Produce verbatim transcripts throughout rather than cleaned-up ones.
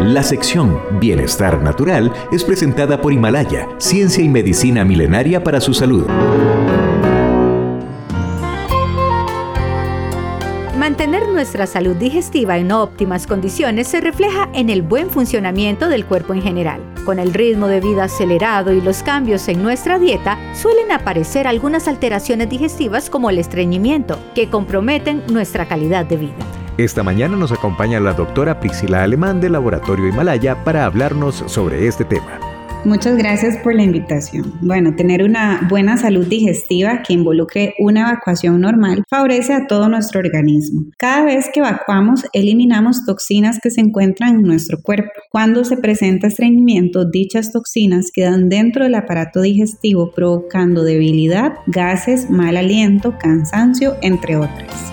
La sección Bienestar Natural es presentada por Himalaya, ciencia y medicina milenaria para su salud. Mantener nuestra salud digestiva en óptimas condiciones se refleja en el buen funcionamiento del cuerpo en general. Con el ritmo de vida acelerado y los cambios en nuestra dieta, suelen aparecer algunas alteraciones digestivas como el estreñimiento, que comprometen nuestra calidad de vida. Esta mañana nos acompaña la doctora Priscila Alemán del Laboratorio Himalaya para hablarnos sobre este tema. Muchas gracias por la invitación. Bueno, tener una buena salud digestiva que involucre una evacuación normal favorece a todo nuestro organismo. Cada vez que evacuamos, eliminamos toxinas que se encuentran en nuestro cuerpo. Cuando se presenta estreñimiento, dichas toxinas quedan dentro del aparato digestivo, provocando debilidad, gases, mal aliento, cansancio, entre otras.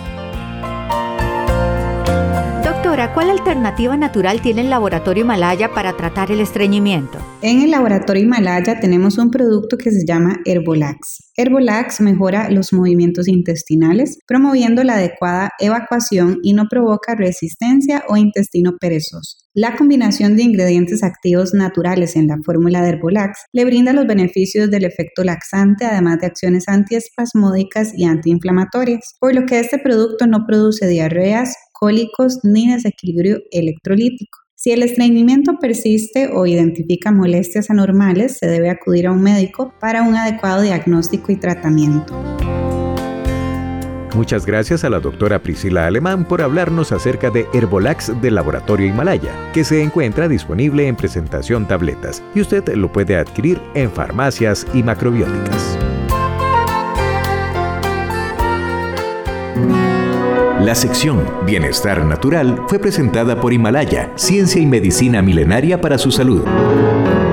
Doctora, ¿cuál alternativa natural tiene el Laboratorio Himalaya para tratar el estreñimiento? En el Laboratorio Himalaya tenemos un producto que se llama Herbolax. Herbolax mejora los movimientos intestinales, promoviendo la adecuada evacuación y no provoca resistencia o intestino perezoso. La combinación de ingredientes activos naturales en la fórmula de Herbolax le brinda los beneficios del efecto laxante, además de acciones antiespasmódicas y antiinflamatorias, por lo que este producto no produce diarreas, cólicos ni desequilibrio electrolítico. Si el estreñimiento persiste o identifica molestias anormales, se debe acudir a un médico para un adecuado diagnóstico y tratamiento. Muchas gracias a la doctora Priscila Alemán por hablarnos acerca de Herbolax del Laboratorio Himalaya, que se encuentra disponible en presentación tabletas y usted lo puede adquirir en farmacias y macrobióticas. La sección Bienestar Natural fue presentada por Himalaya, ciencia y medicina milenaria para su salud.